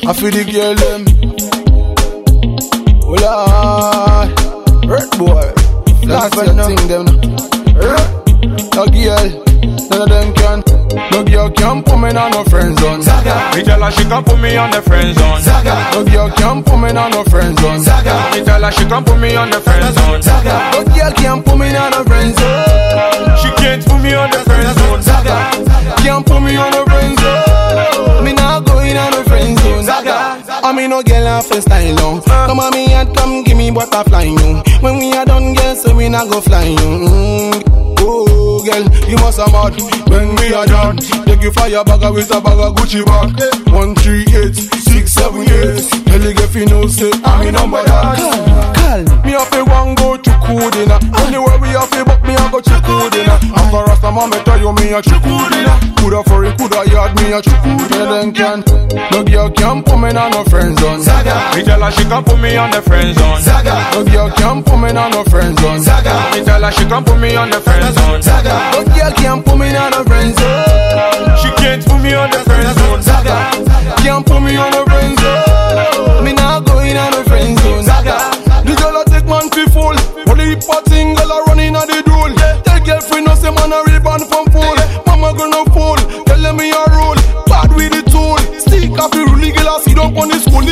I feel the girl them. Hola, red boy. That's your thing them. No girl, none of them can. No girl can put me on no friend zone. Me tell her she can put me on the friend zone. No girl can put me on no friend zone. Me tell her she can put me on the friend zone. No girl can put me on no friend zone. She can't put me on the friend zone. Can't put me on no friend zone. Me not going on no friend zone. I mean no girl off the style long. Come on me and come give me butterfly you. When we are done girl so we not go fly you. Oh girl, you must have mad. When we are done, take you fly a bagger with a bag of Gucci bag. 1, 3, 8, 6, 7, 8. Tell you if you know say I'm in number that. Me have to one go to Kudina. Anywhere we have to book me I go to Kudina. After Rasta mama tell you me a Chukudina. Coulda for it, coulda yard me a Chukudina. Then can no girl can put me on no friend zone. Me tell her she can put me on the friend zone. No girl can put me on no friend zone. Me tell her she can put me on the friend zone. No girl can put me on no friend zone. She can't put me on the friend zone. Can't put me on no friend zone. Me not going on no friend zone. The girl a take man fi fool. Only potting girl a running at the duel. Tell girlfriend no say man a rebound from fool. Mama gonna fool. Tell them me a rule. Bad with the tool. Stick off the rule. Girl a sit up on the schoolie.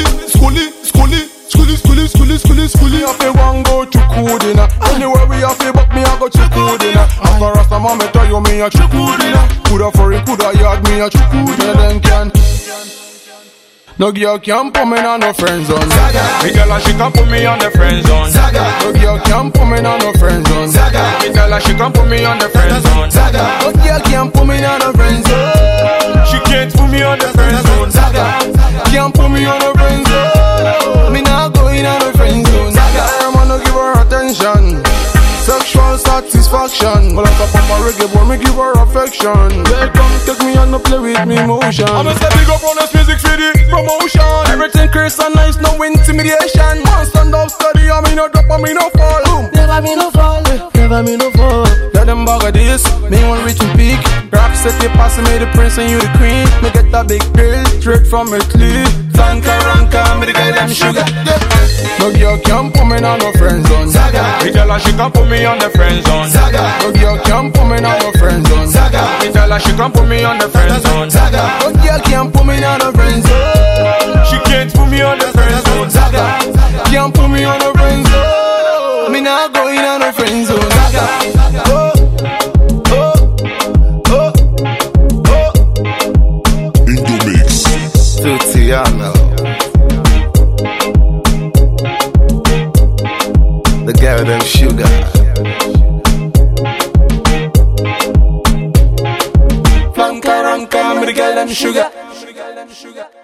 I fi one go to Kudina. Anywhere we have to book me I go to Kudina. After Rasta mama tell you me a Chukudina. Coulda for it, coulda yard me a Chukudina. Then can no girl can put me on no friend zone. Me tell her she can put me on the friend zone. No girl can put me on no friend zone. Me tell her she can put me on the friend zone. No girl can put me on no friend zone. She can't put me on the friend zone. Can't put me on no friend zone. Me not going on no friend zone. I'm gonna give her attention. Sexual satisfaction. Well, I pop my reggae boy, me give her affection. They come take me and no play with me emotion. I'ma say big up on this music for the promotion. Everything crisp and nice, no intimidation. Man stand up steady, I me no drop, I me no fall. Boom. Never me no fall, never me no fall. Let them bug of this, me want reach and peak. Rap set they pass me the prince and you the queen. Me get a big pill, straight from Italy. Flanka ranka, me the girl them sugar. No girl can put me on no friend zone. Me tell her she can put me on the friend zone. No girl can put me on no friend zone. Me tell her she can put me on the friend zone. No girl can put me on no friend zone. She can't put me on the friend zone. Can't put me on no friend zone. Me not going on no friend zone. The girl them sugar. Flanka ranka, me the girl them sugar.